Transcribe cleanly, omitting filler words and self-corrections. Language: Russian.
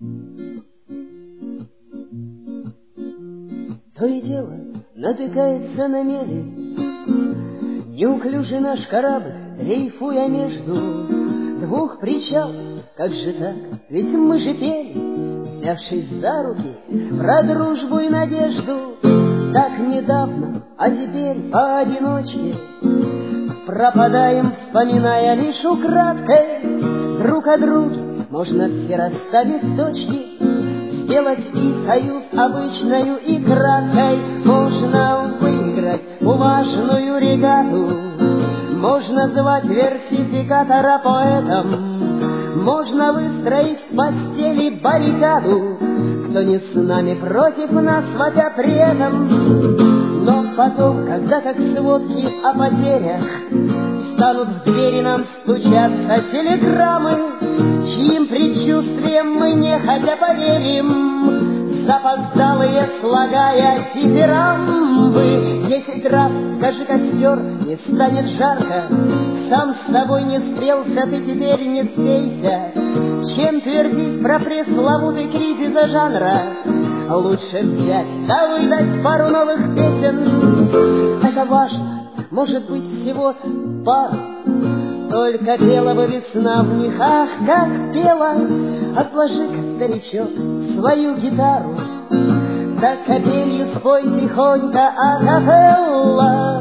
То и дело натыкается на мели, неуклюжий наш корабль, дрейфуя между двух причалов. Как же так? Ведь мы же пели, взявшись за руки, про дружбу и надежду. Так недавно, а теперь поодиночке пропадаем, вспоминая лишь украдкой друг о друге. Можно все расставить точки, сделать и союз обычною и краткой. Можно выиграть бумажную регату, можно звать версификатора поэтом, можно выстроить в постели баррикаду. Кто не с нами, против нас, вопя при этом. Но потом, когда как сводки о потерях станут в двери нам стучаться телеграммы, чьим предчувствием мы нехотя поверим, запоздалые слагая дифирамбы. 10 раз скажи, костер, не станет жарко, сам с собой не спелся, ты теперь не спейся. Чем твердить про пресловутый кризис жанра, лучше взять да выдать пару новых песен. Это важно, может быть, всего-то пару, только пела бы весна в них, ах, как пела. Отложи-ка, старичок, свою гитару, да капелью спой тихонько акапелла.